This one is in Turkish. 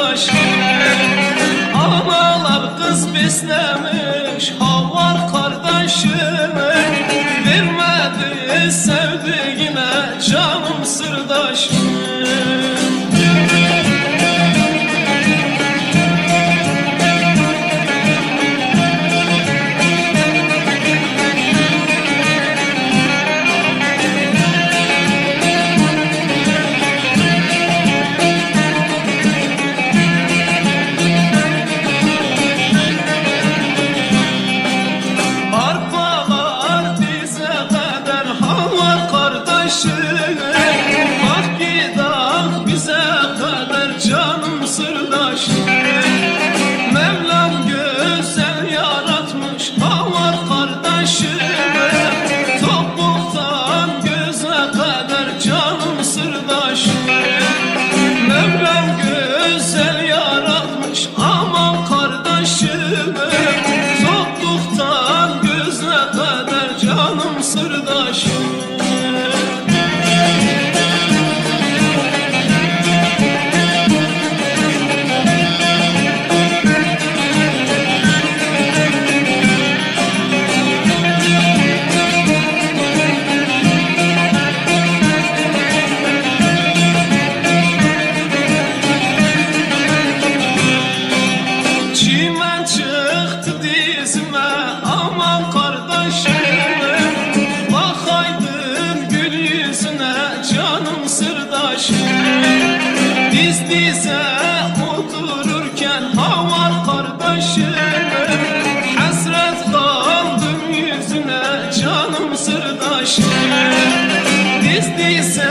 sırdaşım. Analar kız beslemiş havar kardeşim, vermedi sevdiğime canım sırdaşım. Bak gidak bize kadar canım sırdaşım. Mevlam güzel yaratmış havar kardeşim, topuktan göze kadar canım sırdaşım. Mevlam güzel yaratmış aman kardeşim, topuktan göze kadar canım sırdaşım. Çimen çıktı dizime aman kardeşim, bakaydın gül yüzüne canım sırdaşım. Diz dize otururken havar kardeşim, hasret kaldım yüzüne canım sırdaşım. Diz dize